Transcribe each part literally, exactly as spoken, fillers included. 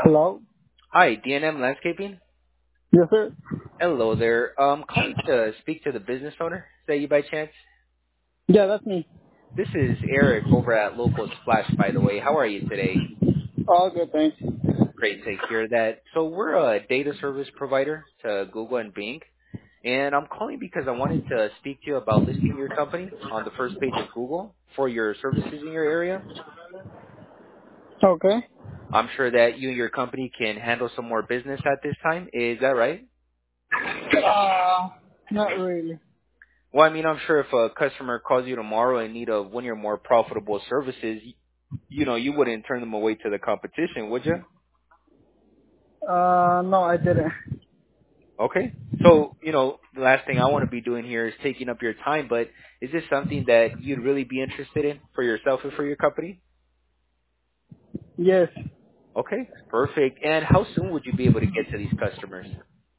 Hello? Hi, D and M Landscaping. Yes, sir. Hello there. Um, calling to speak to the business owner. Is that you by chance? Yeah, that's me. This is Eric over at Local Splash, by the way. How are you today? All good, thanks. Great to hear that. So we're a data service provider to Google and Bing, and I'm calling because I wanted to speak to you about listing your company on the first page of Google for your services in your area. Okay. I'm sure that you and your company can handle some more business at this time. Is that right? Uh, not really. Well, I mean, I'm sure if a customer calls you tomorrow and need a one of your more profitable services, y- you know, you wouldn't turn them away to the competition, would you? Uh, no, I didn't. Okay. So, you know, the last thing I want to be doing here is taking up your time, but is this something that you'd really be interested in for yourself and for your company? Yes. Okay, perfect. And how soon would you be able to get to these customers?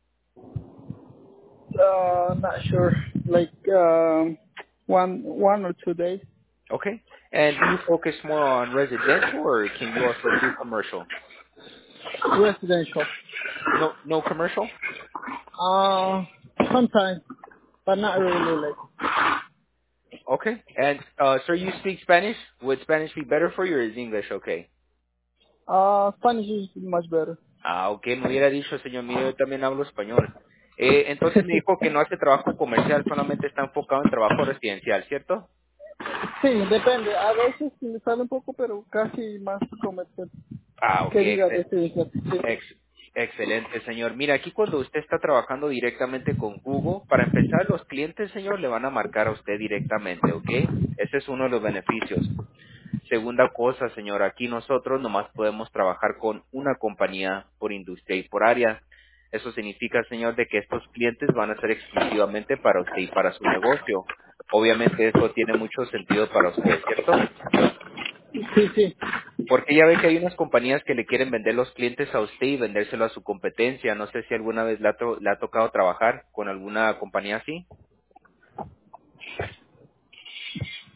Uh, not sure. Like, um, one, one or two days. Okay. And do you focus more on residential or can you also do commercial? Residential. No, no commercial? Uh, sometimes, but not really. Like, Okay. And uh, sir, you speak Spanish? Would Spanish be better for you or is English okay? uh, Spanish is much better. Ah, ok, me hubiera dicho, señor mío, yo también hablo español. Eh, entonces me dijo que no hace trabajo comercial, solamente está enfocado en trabajo residencial, ¿cierto? Sí, depende. A veces sí me sale un poco, pero casi más comercial. Ah, ok, Que diga ex- residencial. Sí. ex- excelente, señor. Mira, aquí cuando usted está trabajando directamente con Google, para empezar, los clientes, señor, le van a marcar a usted directamente, ¿ok? Ese es uno de los beneficios. Segunda cosa, señor, aquí nosotros nomás podemos trabajar con una compañía por industria y por área. Eso significa, señor, de que estos clientes van a ser exclusivamente para usted y para su negocio. Obviamente esto tiene mucho sentido para usted, ¿cierto? Sí, sí. Porque ya ve que hay unas compañías que le quieren vender los clientes a usted y vendérselo a su competencia. No sé si alguna vez le ha, to- le ha tocado trabajar con alguna compañía así.